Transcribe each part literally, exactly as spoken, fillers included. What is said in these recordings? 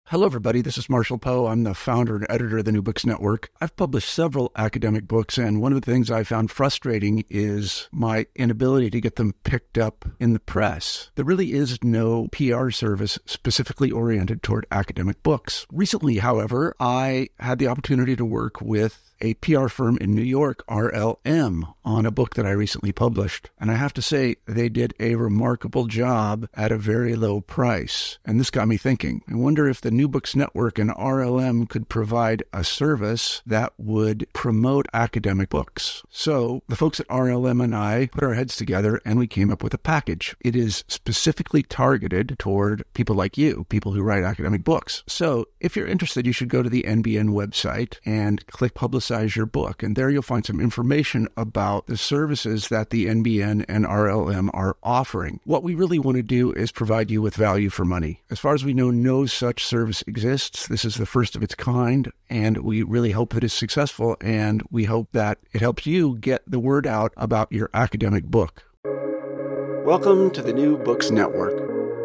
Hello, everybody. This is Marshall Poe. I'm the founder and editor of the New Books Network. I've published several academic books, and one of the things I found frustrating is my inability to get them picked up in the press. There really is no P R service specifically oriented toward academic books. Recently, however, I had the opportunity to work with a P R firm in New York, R L M, on a book that I recently published. And I have to say, they did a remarkable job at a very low price. And this got me thinking. I wonder if the New Books Network and R L M could provide a service that would promote academic books. So the folks at R L M and I put our heads together and we came up with a package. It is specifically targeted toward people like you, people who write academic books. So if you're interested, you should go to the N B N website and click Publicize your book. And there you'll find some information about the services that the N B N and R L M are offering. What we really want to do is provide you with value for money. As far as we know, no such service exists. This is the first of its kind, and we really hope that it's successful, and we hope that it helps you get the word out about your academic book. Welcome to the New Books Network.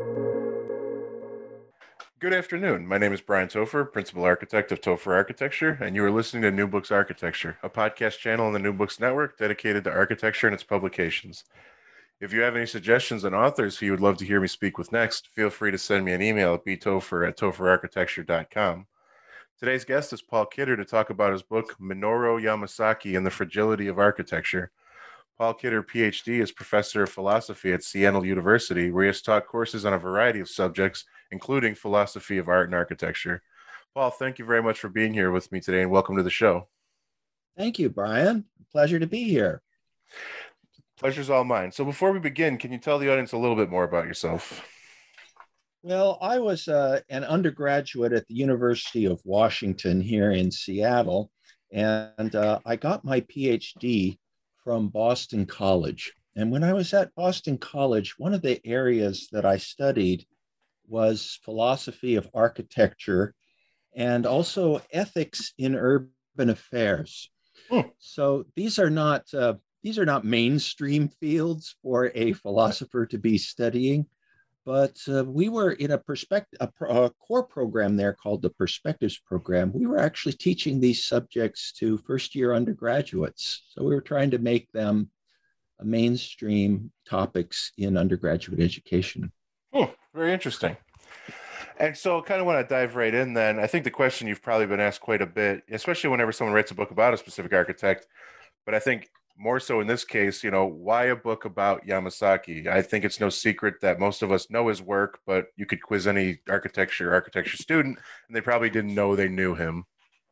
Good afternoon. My name is Brian Topher, Principal Architect of Topher Architecture, and you are listening to New Books Architecture, a podcast channel on the New Books Network dedicated to architecture and its publications. If you have any suggestions on authors who you would love to hear me speak with next, feel free to send me an email at b topher at topher architecture dot com. Today's guest is Paul Kidder to talk about his book, Minoru Yamasaki and the Fragility of Architecture. Paul Kidder, P H D, is Professor of Philosophy at Seattle University, where he has taught courses on a variety of subjects, including philosophy of art and architecture. Paul, thank you very much for being here with me today, and welcome to the show. Thank you, Brian. Pleasure to be here. Pleasure's all mine. So before we begin, can you tell the audience a little bit more about yourself? Well, I was uh, an undergraduate at the University of Washington here in Seattle, and uh, I got my P H D from Boston College. And when I was at Boston College, one of the areas that I studied was philosophy of architecture and also ethics in urban affairs. Hmm. So these are not uh, these are not mainstream fields for a philosopher to be studying, but uh, we were in a perspective a, pro- a core program there called the Perspectives Program. We were actually teaching these subjects to first year undergraduates. So we were trying to make them mainstream topics in undergraduate education. Hmm. Very interesting. And so kind of want to dive right in then. I think the question you've probably been asked quite a bit, especially whenever someone writes a book about a specific architect, but I think more so in this case, you know, why a book about Yamasaki? I think it's no secret that most of us know his work, but you could quiz any architecture architecture student, and they probably didn't know they knew him.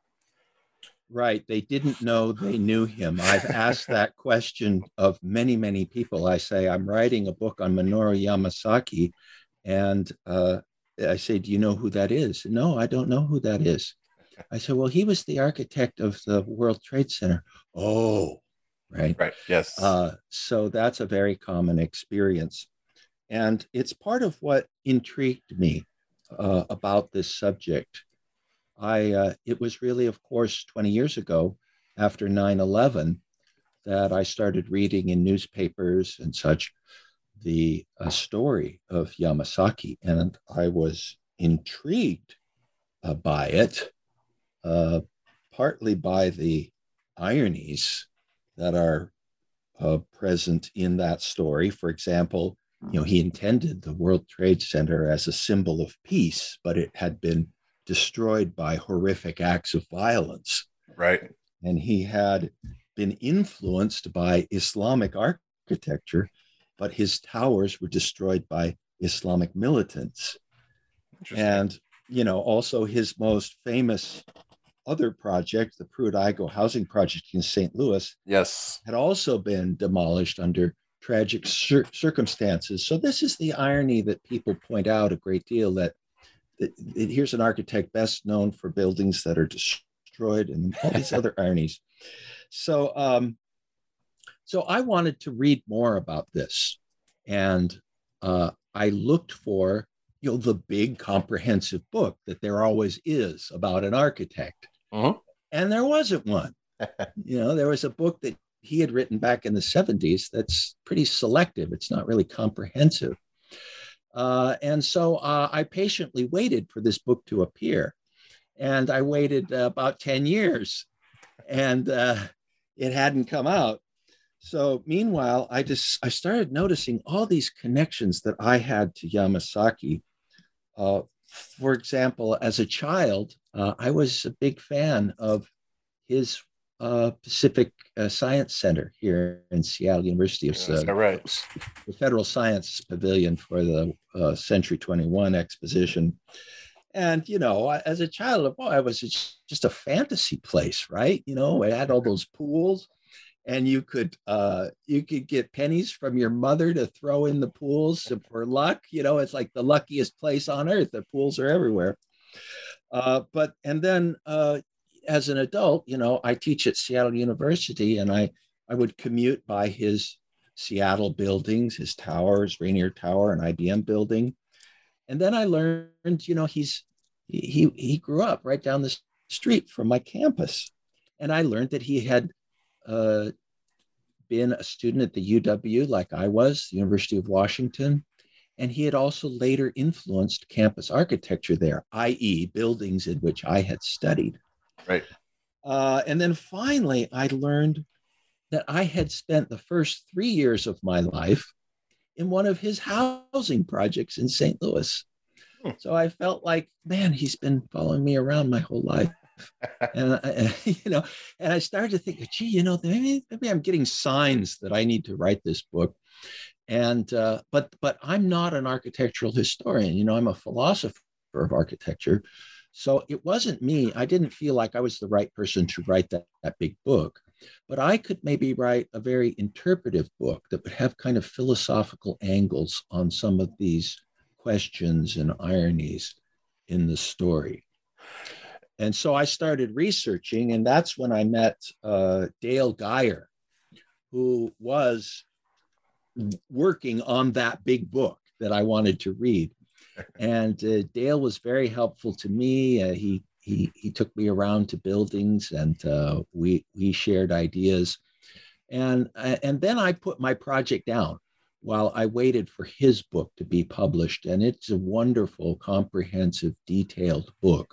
Right. They didn't know they knew him. I've asked that question of many, many people. I say, I'm writing a book on Minoru Yamasaki. And uh, I say, do you know who that is? No, I don't know who that is. I said, well, he was the architect of the World Trade Center. Oh, right. Right. Yes. Uh, so that's a very common experience. And it's part of what intrigued me uh, about this subject. I, uh, it was really, of course, twenty years ago after nine eleven that I started reading in newspapers and such the uh, story of Yamasaki. And I was intrigued uh, by it, uh, partly by the ironies that are uh, present in that story. For example, you know, he intended the World Trade Center as a symbol of peace, but it had been destroyed by horrific acts of violence. Right. And he had been influenced by Islamic architecture, but his towers were destroyed by Islamic militants. And, you know, also his most famous other project, the Pruitt-Igoe housing project in Saint Louis, yes, had also been demolished under tragic cir- circumstances. So this is the irony that people point out a great deal, that, that, that here's an architect best known for buildings that are destroyed and all these other ironies. So, um, so I wanted to read more about this. And uh, I looked for, you know, the big comprehensive book that there always is about an architect. Mm-hmm. And there wasn't one. You know, there was a book that he had written back in the seventies that's pretty selective. It's not really comprehensive. Uh, and so uh, I patiently waited for this book to appear. And I waited uh, about ten years and uh, it hadn't come out. So meanwhile, I just I started noticing all these connections that I had to Yamasaki. Uh, for example, as a child, uh, I was a big fan of his uh, Pacific uh, Science Center here in Seattle University. It's Yeah, is that right? the Federal Science Pavilion for the uh, Century twenty-one exposition. And, you know, as a child, boy, it was just a fantasy place, right? You know, it had all those pools and you could uh, you could get pennies from your mother to throw in the pools for luck. You know, it's like the luckiest place on earth. The pools are everywhere. Uh, but and then uh, as an adult, you know, I teach at Seattle University, and I I would commute by his Seattle buildings, his towers, Rainier Tower, and I B M building. And then I learned, you know, he's he he grew up right down the street from my campus, and I learned that he had uh, been a student at the U W like I was, the University of Washington, and he had also later influenced campus architecture there, that is, buildings in which I had studied. Right. Uh, and then finally, I learned that I had spent the first three years of my life in one of his housing projects in Saint Louis. Hmm. So I felt like, man, he's been following me around my whole life. and I, you know, and I started to think, gee, you know, maybe maybe I'm getting signs that I need to write this book. And uh, but but I'm not an architectural historian. You know, I'm a philosopher of architecture. So it wasn't me. I didn't feel like I was the right person to write that, that big book. But I could maybe write a very interpretive book that would have kind of philosophical angles on some of these questions and ironies in the story. And so I started researching, and that's when I met uh, Dale Geyer, who was working on that big book that I wanted to read. And uh, Dale was very helpful to me. Uh, he he he took me around to buildings, and uh, we we shared ideas. And uh, and then I put my project down while I waited for his book to be published. And it's a wonderful, comprehensive, detailed book.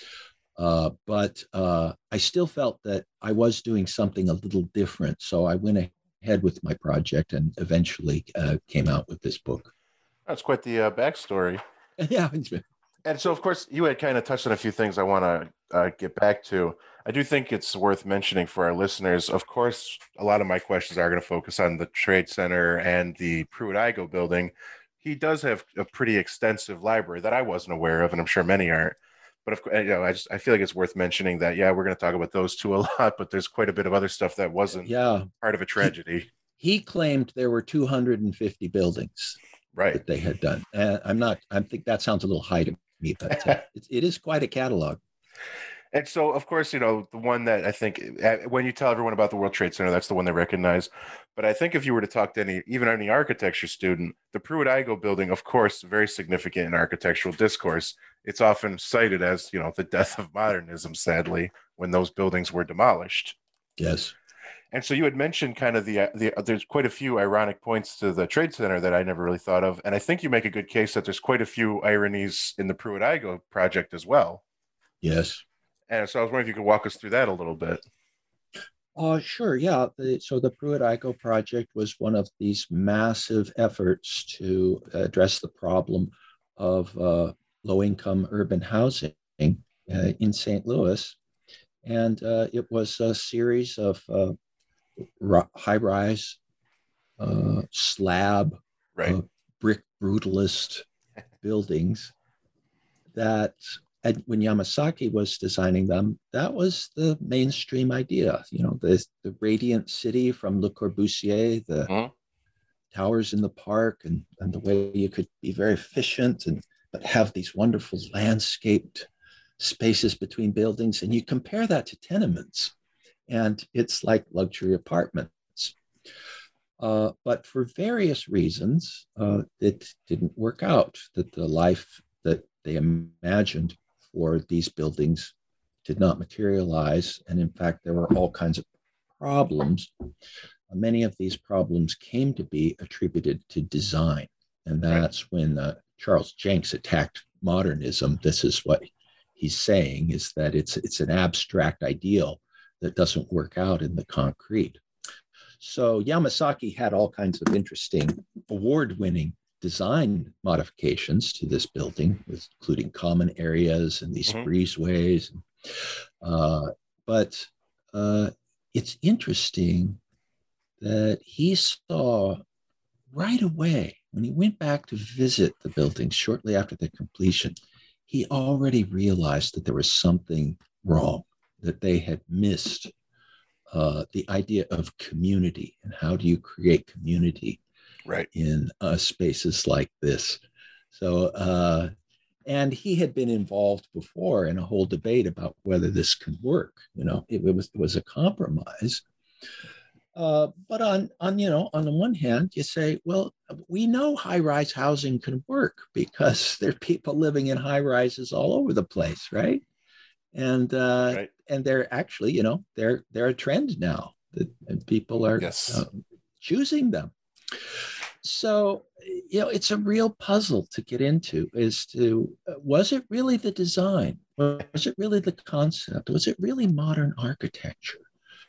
Uh, but uh, I still felt that I was doing something a little different. So I went ahead with my project and eventually uh, came out with this book. That's quite the uh, backstory. Yeah. And so, of course, you had kind of touched on a few things I want to uh, get back to. I do think it's worth mentioning for our listeners. Of course, a lot of my questions are going to focus on the Trade Center and the Pruitt-Igoe building. He does have a pretty extensive library that I wasn't aware of, and I'm sure many aren't. But of course, you know, I just I feel like it's worth mentioning that, yeah, we're going to talk about those two a lot, but there's quite a bit of other stuff that wasn't yeah. part of a tragedy. He, he claimed there were two hundred fifty buildings right. that they had done. And I'm not, I think that sounds a little high to me, but uh, it, it is quite a catalog. And so, of course, you know, the one that I think when you tell everyone about the World Trade Center, that's the one they recognize. But I think if you were to talk to any, even any architecture student, the Pruitt-Igoe building, of course, very significant in architectural discourse. It's often cited as, you know, the death of modernism, sadly, when those buildings were demolished. Yes. And so you had mentioned kind of the, the there's quite a few ironic points to the Trade Center that I never really thought of. And I think you make a good case that there's quite a few ironies in the Pruitt-Igoe project as well. Yes. And so I was wondering if you could walk us through that a little bit. Uh, sure, yeah. The, so the Pruitt-Igoe project was one of these massive efforts to address the problem of uh, low-income urban housing uh, in Saint Louis. And uh, it was a series of uh, high-rise, uh, slab, right. uh, brick brutalist buildings that And when Yamasaki was designing them, that was the mainstream idea. You know, the, the radiant city from Le Corbusier, the mm-hmm. towers in the park, and, and the way you could be very efficient and but have these wonderful landscaped spaces between buildings. And you compare that to tenements, and it's like luxury apartments. Uh, but for various reasons, uh, it didn't work out, that the life that they imagined for these buildings did not materialize. And in fact, there were all kinds of problems. Many of these problems came to be attributed to design. And that's when uh, Charles Jenks attacked modernism, this is what he's saying, is that it's it's an abstract ideal that doesn't work out in the concrete. So Yamasaki had all kinds of interesting award-winning design modifications to this building, including common areas and these mm-hmm. breezeways. Uh, but uh, it's interesting that he saw right away, when he went back to visit the building shortly after the completion, he already realized that there was something wrong, that they had missed uh, the idea of community and how do you create community right in uh, spaces like this. So, uh, and he had been involved before in a whole debate about whether this could work. You know, it, it was it was a compromise. Uh, but on on you know on the one hand, you say, well, we know high-rise housing can work because there are people living in high rises all over the place, right? And uh, right. and they're actually, you know, they're they're a trend now that and people are yes. uh, choosing them. So, you know, it's a real puzzle to get into as to, uh, was it really the design? Was it really the concept? Was it really modern architecture?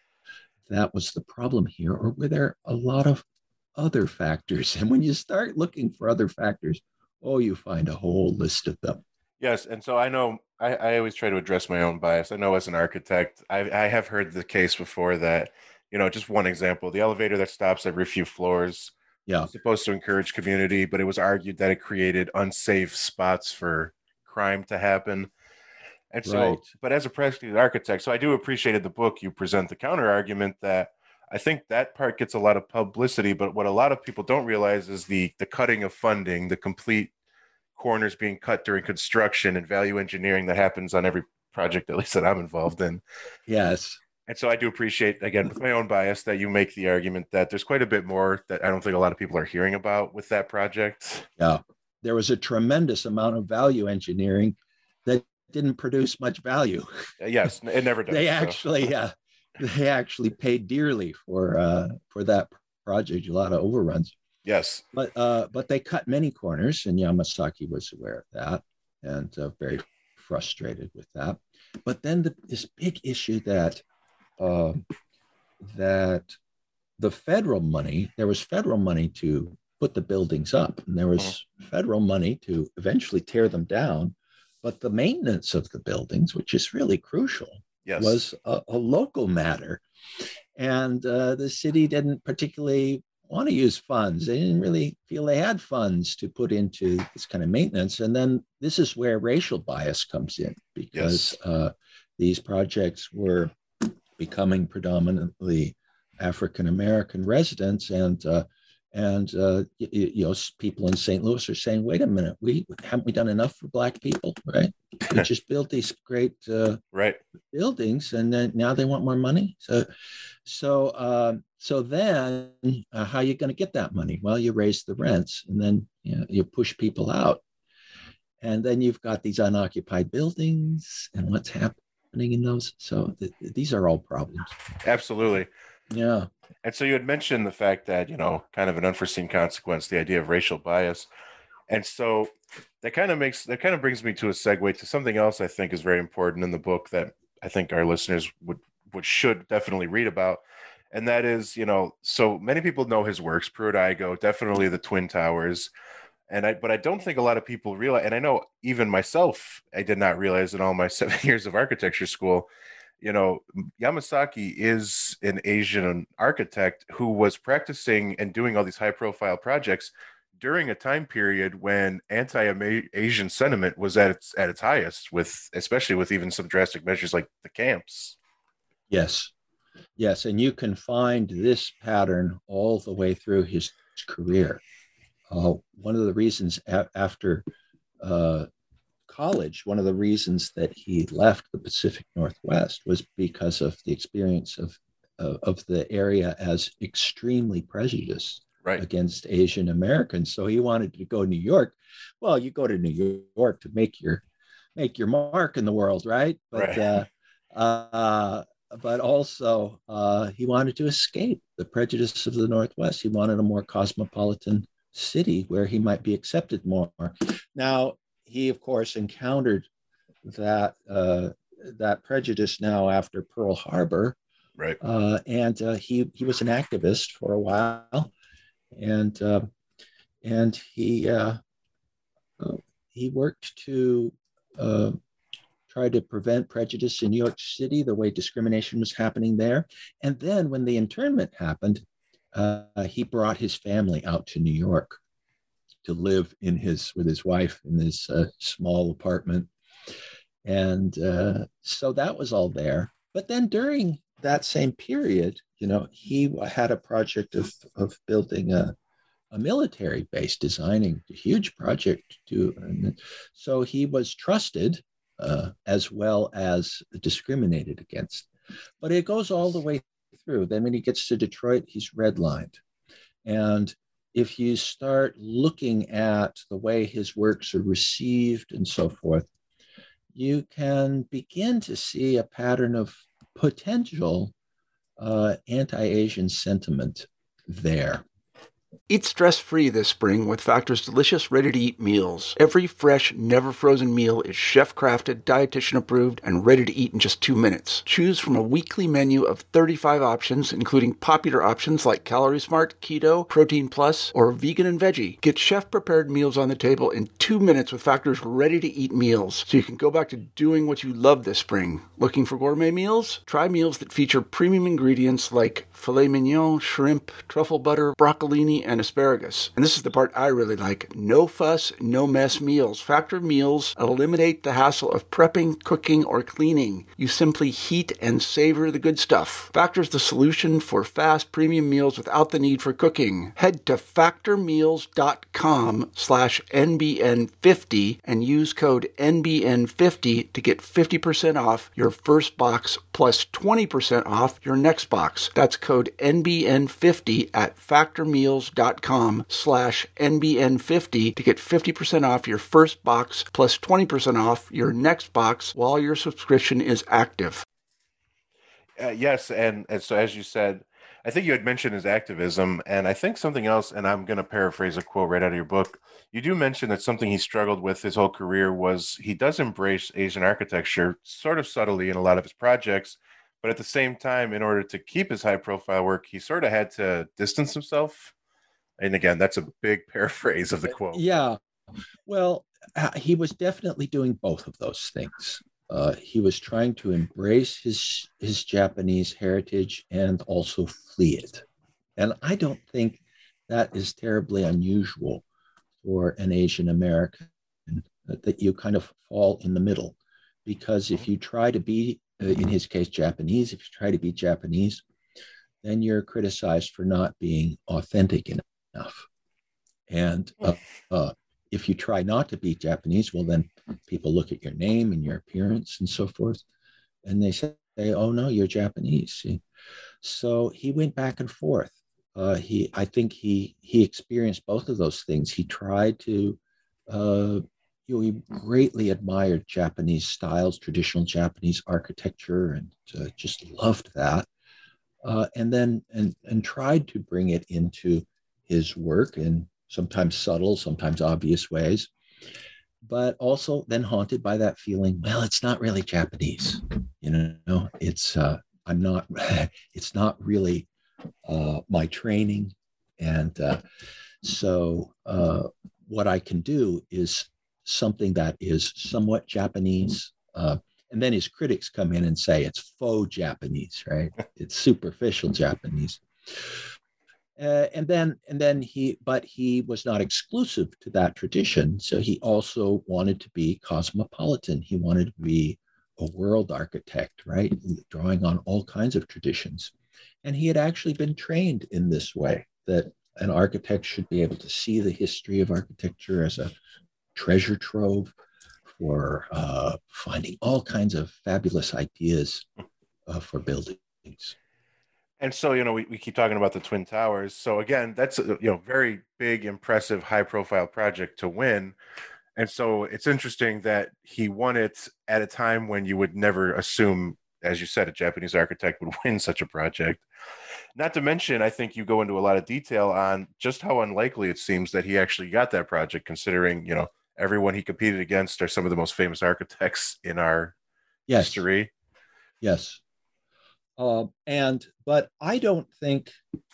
That was the problem here, or were there a lot of other factors? And when you start looking for other factors, oh, you find a whole list of them. Yes, and so I know I, I always try to address my own bias. I know as an architect, I, I have heard the case before that, you know, just one example, the elevator that stops every few floors yeah. was supposed to encourage community, but it was argued that it created unsafe spots for crime to happen. And so, right. but as a practicing architect, so I do appreciate in the book you present the counter argument that I think that part gets a lot of publicity, but what a lot of people don't realize is the the cutting of funding, the complete corners being cut during construction and value engineering that happens on every project, at least that I'm involved in. Yes. And so I do appreciate, again, with my own bias, that you make the argument that there's quite a bit more that I don't think a lot of people are hearing about with that project. Yeah. There was a tremendous amount of value engineering that didn't produce much value. Yes, it never does. they so. actually, yeah, they actually paid dearly for uh, for that project. A lot of overruns. Yes, but uh, but they cut many corners, and Yamasaki was aware of that and uh, very frustrated with that. But then the, this big issue that uh, that the federal money, there was federal money to put the buildings up, and there was mm-hmm. federal money to eventually tear them down. But the maintenance of the buildings, which is really crucial, yes. was a, a local matter. And uh, the city didn't particularly want to use funds. They didn't really feel they had funds to put into this kind of maintenance. And then this is where racial bias comes in, because yes. uh, these projects were becoming predominantly African-American residents. And uh, And, uh, you, you know, people in Saint Louis are saying, wait a minute, we haven't we done enough for Black people, right? We just built these great uh, right. buildings, and then now they want more money. So, so, uh, so then uh, how are you going to get that money? Well, you raise the rents, and then you know, you push people out. And then you've got these unoccupied buildings and what's happening in those. So th- these are all problems. Absolutely. Yeah. And so you had mentioned the fact that, you know, kind of an unforeseen consequence, the idea of racial bias. And so that kind of makes, that kind of brings me to a segue to something else I think is very important in the book that I think our listeners would, would should definitely read about. And that is, you know, so many people know his works, Pruitt-Igoe, definitely the Twin Towers. And I, but I don't think a lot of people realize, and I know even myself, I did not realize in all my seven years of architecture school, you know, Yamasaki is an Asian architect who was practicing and doing all these high profile projects during a time period when anti-Asian sentiment was at its at its highest, with especially with even some drastic measures like the camps. Yes. Yes. And you can find this pattern all the way through his career. Uh, one of the reasons a- after uh, college, one of the reasons that he left the Pacific Northwest was because of the experience of of, of the area as extremely prejudiced right. against Asian Americans. So he wanted to go to New York. Well, you go to New York to make your make your mark in the world, right? But right. Uh, uh, but also uh, he wanted to escape the prejudice of the Northwest. He wanted a more cosmopolitan city where he might be accepted more. Now, he, of course, encountered that uh, that prejudice now after Pearl Harbor, Right. uh, and uh, he he was an activist for a while, and uh, and he uh, uh, he worked to uh, try to prevent prejudice in New York City, the way discrimination was happening there. And then when the internment happened, uh, he brought his family out to New York to live in his with his wife in this uh, small apartment. And uh, so that was all there. But then during that same period, you know, he had a project of, of building a, a military base, designing a huge project to. And so he was trusted uh, as well as discriminated against. But it goes all the way through. Then when he gets to Detroit, he's redlined. And if you start looking at the way his works are received and so forth, you can begin to see a pattern of potential uh, anti-Asian sentiment there. Eat stress-free this spring with Factor's delicious, ready-to-eat meals. Every fresh, never-frozen meal is chef-crafted, dietitian-approved, and ready to eat in just two minutes. Choose from a weekly menu of thirty-five options, including popular options like Calorie Smart, Keto, Protein Plus, or Vegan and Veggie. Get chef-prepared meals on the table in two minutes with Factor's ready-to-eat meals, so you can go back to doing what you love this spring. Looking for gourmet meals? Try meals that feature premium ingredients like filet mignon, shrimp, truffle butter, broccolini, and asparagus. And this is the part I really like. No fuss, no mess meals. Factor meals eliminate the hassle of prepping, cooking, or cleaning. You simply heat and savor the good stuff. Factor's the solution for fast premium meals without the need for cooking. Head to factormeals.com slash NBN50 and use code N B N fifty to get fifty percent off your first box plus twenty percent off your next box. That's code N B N fifty at factormeals.com slash NBN50 to get fifty percent off your first box plus twenty percent off your next box while your subscription is active. Uh, yes, and, and so as you said, I think you had mentioned his activism, and I think something else, and I'm going to paraphrase a quote right out of your book. You do mention that something he struggled with his whole career was he does embrace Asian architecture sort of subtly in a lot of his projects, but at the same time, in order to keep his high-profile work, he sort of had to distance himself. And again, that's a big paraphrase of the quote. Yeah. Well, he was definitely doing both of those things. Uh, he was trying to embrace his his Japanese heritage and also flee it. And I don't think that is terribly unusual for an Asian American, that you kind of fall in the middle. Because if you try to be, uh, in his case, Japanese, if you try to be Japanese, then you're criticized for not being authentic enough. And uh, uh, if you try not to be Japanese, well, then people look at your name and your appearance and so forth, and they say, oh, no, you're Japanese. See? So he went back and forth. Uh, he, I think he he experienced both of those things. He tried to, uh, you know, he greatly admired Japanese styles, traditional Japanese architecture, and uh, just loved that. Uh, and then and and tried to bring it into his work in sometimes subtle, sometimes obvious ways, but also then haunted by that feeling, well, it's not really Japanese, you know, it's, uh, I'm not, it's not really uh, my training. And uh, so uh, what I can do is something that is somewhat Japanese. Uh, and then his critics come in and say it's faux Japanese, right? It's superficial Japanese. Uh, and then, and then he, but he was not exclusive to that tradition. So he also wanted to be cosmopolitan. He wanted to be a world architect, right? Drawing on all kinds of traditions. And he had actually been trained in this way, that an architect should be able to see the history of architecture as a treasure trove for uh, finding all kinds of fabulous ideas uh, for buildings. And so, you know, we, we keep talking about the Twin Towers. So again, that's a, you know, very big, impressive, high profile project to win. And so it's interesting that he won it at a time when you would never assume, as you said, a Japanese architect would win such a project. Not to mention, I think you go into a lot of detail on just how unlikely it seems that he actually got that project, considering, you know, everyone he competed against are some of the most famous architects in our Yes, history. yes. Uh, and but I don't think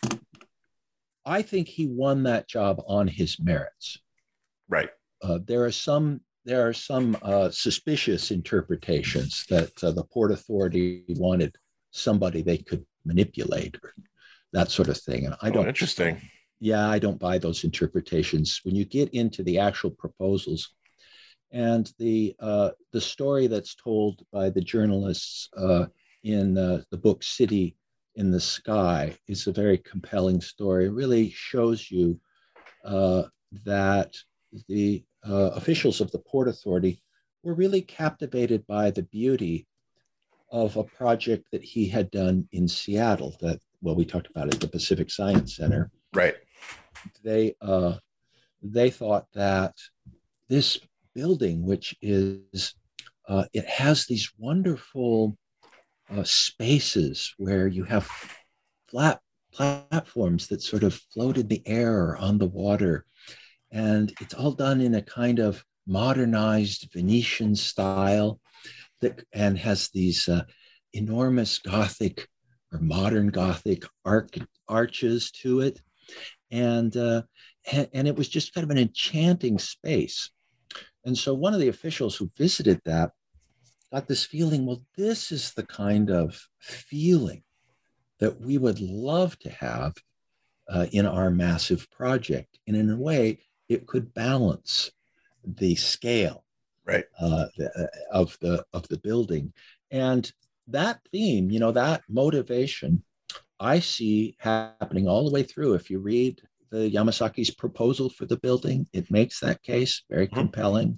I think he won that job on his merits. Right. Uh, there are some there are some uh, suspicious interpretations that uh, the Port Authority wanted somebody they could manipulate or that sort of thing. And I Oh, don't. interesting. Yeah, I don't buy those interpretations. When you get into the actual proposals and the uh, the story that's told by the journalists uh, in uh, the book City in the Sky is a very compelling story. It really shows you uh, that the uh, officials of the Port Authority were really captivated by the beauty of a project that he had done in Seattle that, well, we talked about it, the Pacific Science Center. Right. They, uh, they thought that this building, which is, uh, it has these wonderful uh, spaces where you have flat platforms that sort of float in the air or on the water. And it's all done in a kind of modernized Venetian style that and has these uh, enormous Gothic or modern Gothic arch, arches to it. And, uh, and, and it was just kind of an enchanting space. And so one of the officials who visited that got this feeling, well, this is the kind of feeling that we would love to have uh, in our massive project. And in a way, it could balance the scale right. uh, of the of the building. And that theme, you know, that motivation, I see happening all the way through. If you read the Yamasaki's proposal for the building, it makes that case very mm-hmm. compelling.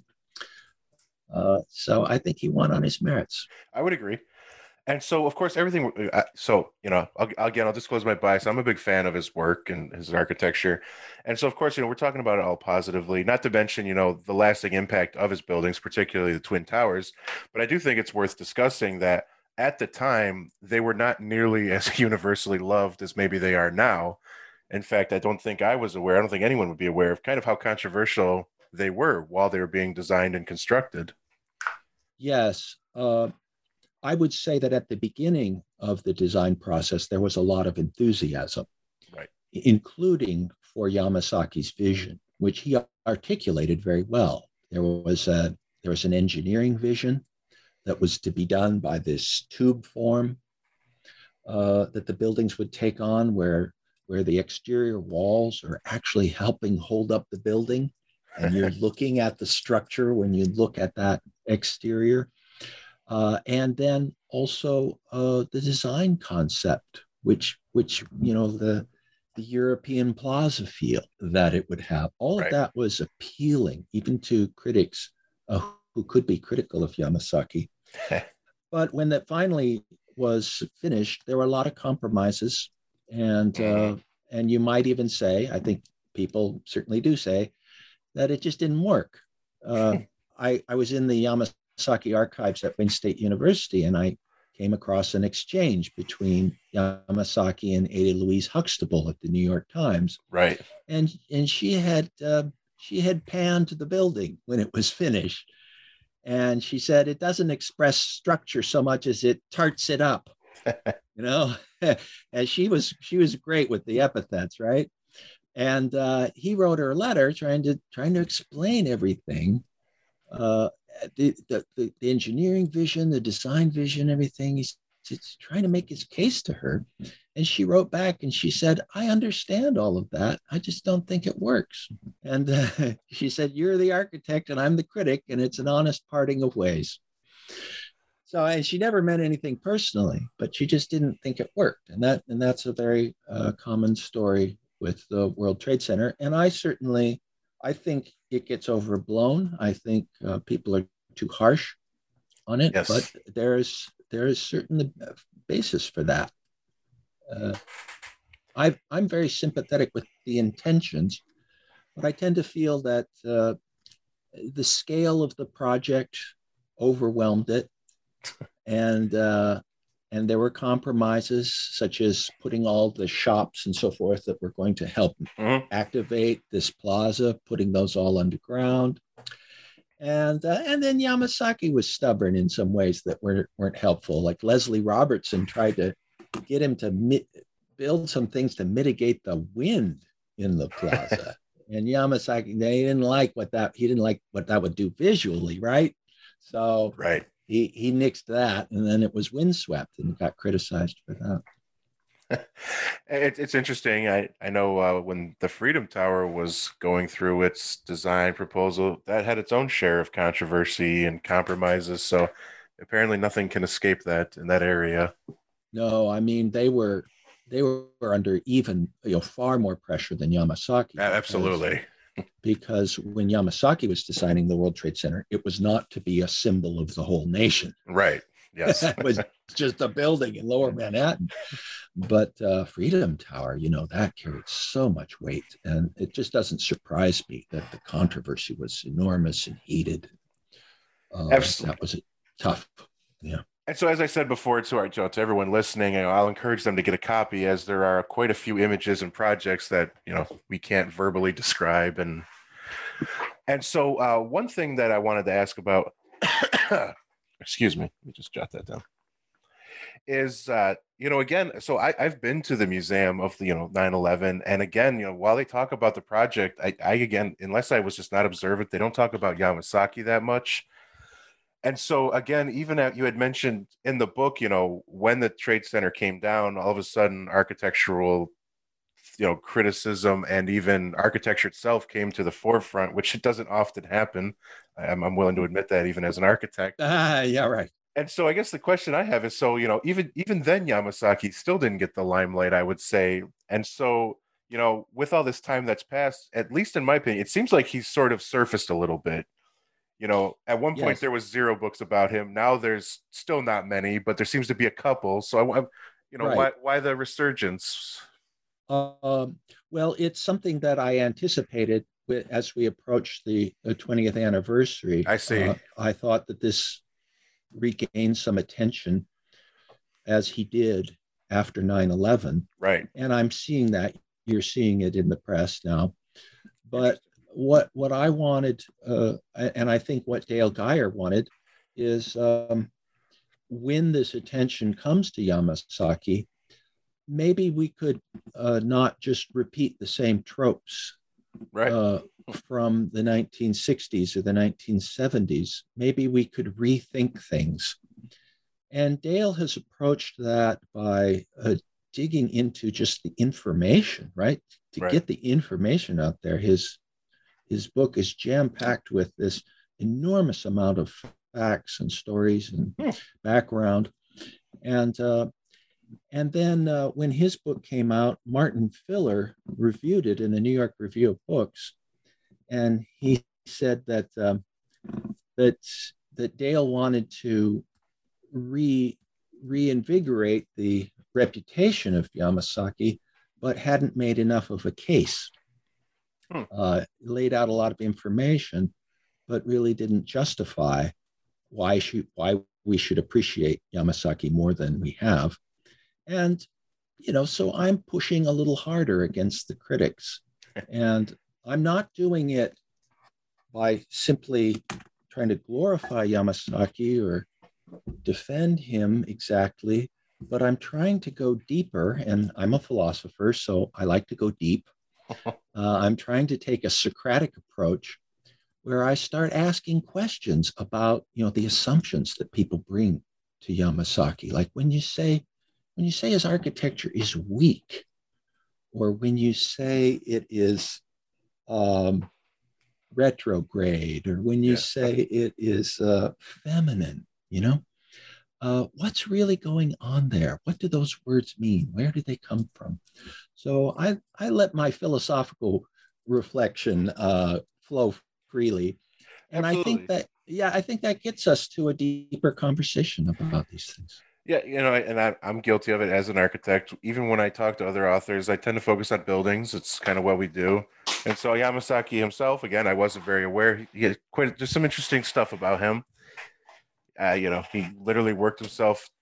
Uh, so I think he won on his merits. I would agree. And so, of course, everything. So, you know, I'll, again, I'll disclose my bias. I'm a big fan of his work and his architecture. And so, of course, you know, we're talking about it all positively, not to mention, you know, the lasting impact of his buildings, particularly the Twin Towers. But I do think it's worth discussing that at the time, they were not nearly as universally loved as maybe they are now. In fact, I don't think I was aware. I don't think anyone would be aware of kind of how controversial they were while they were being designed and constructed. Yes. Uh... I would say that at the beginning of the design process, there was a lot of enthusiasm, right, including for Yamasaki's vision, which he articulated very well. There was a there was an engineering vision that was to be done by this tube form uh, that the buildings would take on, where where the exterior walls are actually helping hold up the building, and you're looking at the structure when you look at that exterior. Uh, and then also uh, the design concept, which which you know the the European plaza feel that it would have. All right. of that was appealing, even to critics uh, who could be critical of Yamasaki. But when that finally was finished, there were a lot of compromises, and mm-hmm. uh, and you might even say, I think people certainly do say, that it just didn't work. Uh, I I was in the Yamasaki Yamasaki archives at Wayne State University, and I came across an exchange between Yamasaki and Ada Louise Huxtable at the New York Times. Right. And and she had uh, she had panned the building when it was finished, and she said it doesn't express structure so much as it tarts it up. You know, and she was she was great with the epithets, right? And uh, he wrote her a letter trying to trying to explain everything. Uh, The, the, the engineering vision, the design vision, everything. He's, he's trying to make his case to her. And she wrote back and she said, I understand all of that. I just don't think it works. And uh, she said, you're the architect and I'm the critic, and it's an honest parting of ways. So and she never meant anything personally, but she just didn't think it worked. And that and that's a very uh, common story with the World Trade Center. And I certainly, I think it gets overblown. I think uh, people are too harsh on it, yes. but there's there is certainly a basis for that. Uh, I I'm very sympathetic with the intentions, but I tend to feel that uh, the scale of the project overwhelmed it, and uh, and there were compromises such as putting all the shops and so forth that were going to help mm-hmm. activate this plaza, putting those all underground. And uh, and then Yamasaki was stubborn in some ways that weren't, weren't helpful. Like Leslie Robertson tried to get him to mi- build some things to mitigate the wind in the plaza. And Yamasaki, they didn't like what that, he didn't like what that would do visually, right? So right. he, he nixed that, and then it was windswept and got criticized for that. It, it's interesting. I, I know uh, when the Freedom Tower was going through its design proposal, that had its own share of controversy and compromises. So apparently nothing can escape that in that area. No, I mean, they were they were under even, you know, far more pressure than Yamasaki. Because, Absolutely. Because when Yamasaki was designing the World Trade Center, it was not to be a symbol of the whole nation. Right. Yes. It was just a building in Lower Manhattan. But uh, Freedom Tower, you know, that carried so much weight. And it just doesn't surprise me that the controversy was enormous and heated. Uh, Absolutely. That was tough. Yeah. And so, as I said before to our to everyone listening, you know, I'll encourage them to get a copy, as there are quite a few images and projects that, you know, we can't verbally describe. And and so uh, one thing that I wanted to ask about, excuse me, let me just jot that down, is, uh, you know, again, so I, I've been to the museum of the, you know, nine eleven. And again, you know, while they talk about the project, I, I again, unless I was just not observant, they don't talk about Yamasaki that much. And so, again, even at, you had mentioned in the book, you know, when the Trade Center came down, all of a sudden architectural, you know, criticism and even architecture itself came to the forefront, which it doesn't often happen. I'm, I'm willing to admit that even as an architect. Ah, yeah, right. And so I guess the question I have is, so, you know, even even then Yamasaki still didn't get the limelight, I would say. And so, you know, with all this time that's passed, at least in my opinion, it seems like he's sort of surfaced a little bit. You know, at one point yes. there was zero books about him. Now there's still not many, but there seems to be a couple. So, I, you know, right. why why the resurgence? Um, well, it's something that I anticipated with, as we approached the, the twentieth anniversary. I see. Uh, I thought that this regained some attention, as he did after nine eleven. Right. And I'm seeing that. You're seeing it in the press now. But what what I wanted, uh, and I think what Dale Geyer wanted, is um, when this attention comes to Yamasaki, maybe we could uh, not just repeat the same tropes right. uh, from the nineteen sixties or the nineteen seventies. Maybe we could rethink things. And Dale has approached that by uh, digging into just the information, right? To right. get the information out there. His His book is jam-packed with this enormous amount of facts and stories and hmm. background. And uh, and then uh, when his book came out, Martin Filler reviewed it in the New York Review of Books, and he said that um, that that Dale wanted to re reinvigorate the reputation of Yamasaki, but hadn't made enough of a case. Hmm. Uh, laid out a lot of information, but really didn't justify why should why we should appreciate Yamasaki more than we have. And, you know, so I'm pushing a little harder against the critics. And I'm not doing it by simply trying to glorify Yamasaki or defend him exactly, but I'm trying to go deeper. And I'm a philosopher, so I like to go deep. Uh, I'm trying to take a Socratic approach where I start asking questions about, you know, the assumptions that people bring to Yamasaki. Like when you say, when you say his architecture is weak, or when you say it is um, retrograde, or when you yeah. say it is uh, feminine, you know, uh, what's really going on there? What do those words mean? Where do they come from? So I, I let my philosophical reflection uh, flow freely. And Absolutely. I think that, yeah, I think that gets us to a deeper conversation about these things. Yeah, you know, and I, I'm guilty of it as an architect. Even when I talk to other authors, I tend to focus on buildings. It's kind of what we do. And so Yamasaki himself, again, I wasn't very aware. He had quite, there's some interesting stuff about him. Uh, you know, he literally worked himself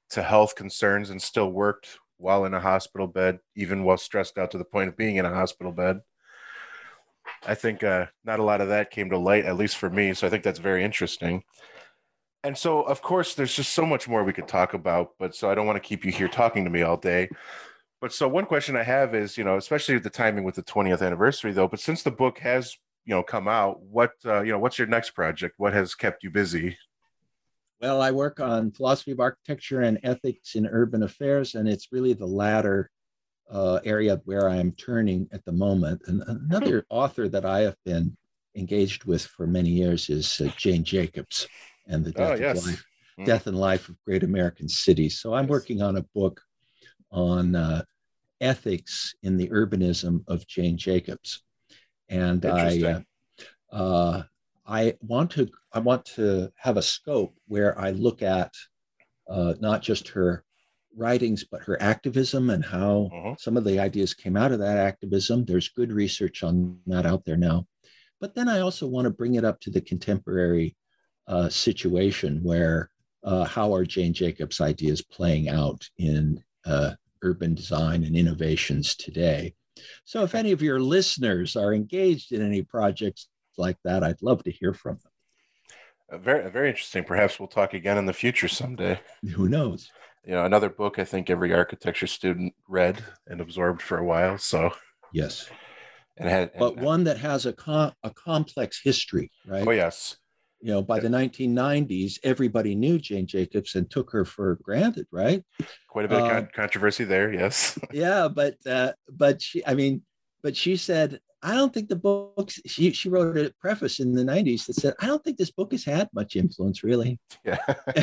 to health concerns and still worked while in a hospital bed, even while stressed out to the point of being in a hospital bed. I think uh, not a lot of that came to light, at least for me. So I think that's very interesting. And so, of course, there's just so much more we could talk about, but so I don't want to keep you here talking to me all day. But so one question I have is, you know, especially with the timing with the twentieth anniversary, though, but since the book has, you know, come out, what, uh, you know, what's your next project? What has kept you busy? Well, I work on philosophy of architecture and ethics in urban affairs, and it's really the latter uh, area where I am turning at the moment. And another author that I have been engaged with for many years is uh, Jane Jacobs and the Death Oh, of yes. Life, Mm. Death and Life of Great American Cities. So I'm Yes. working on a book on uh, ethics in the urbanism of Jane Jacobs, and I uh, uh, I want to I want to have a scope where I look at uh, not just her writings but her activism and how Mm-hmm. some of the ideas came out of that activism. There's good research on that out there now, but then I also want to bring it up to the contemporary uh, situation where uh, how are Jane Jacobs' ideas playing out in uh, urban design and innovations today. So if any of your listeners are engaged in any projects like that, I'd love to hear from them. Uh, very, very interesting. Perhaps we'll talk again in the future someday. Who knows? You know, another book I think every architecture student read and absorbed for a while. So yes, and had, and, but one that has a com- a complex history, right? Oh yes. You know, by the nineteen nineties, everybody knew Jane Jacobs and took her for granted, right? Quite a bit of con- Um, controversy there. Yes. yeah, but uh, but she, I mean, but she said, I don't think the books. She she wrote a preface in the nineties that said, I don't think this book has had much influence, really. Yeah.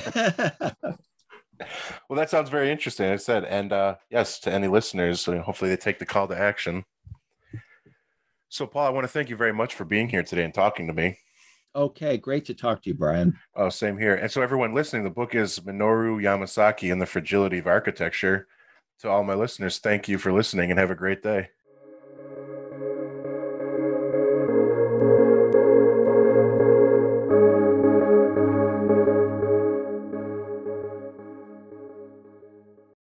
Well, that sounds very interesting. I said, and uh, yes, to any listeners, uh, hopefully they take the call to action. So, Paul, I want to thank you very much for being here today and talking to me. Okay, great to talk to you, Brian. Oh, same here. And so, everyone listening, the book is Minoru Yamasaki and the Fragility of Architecture. To all my listeners, thank you for listening and have a great day.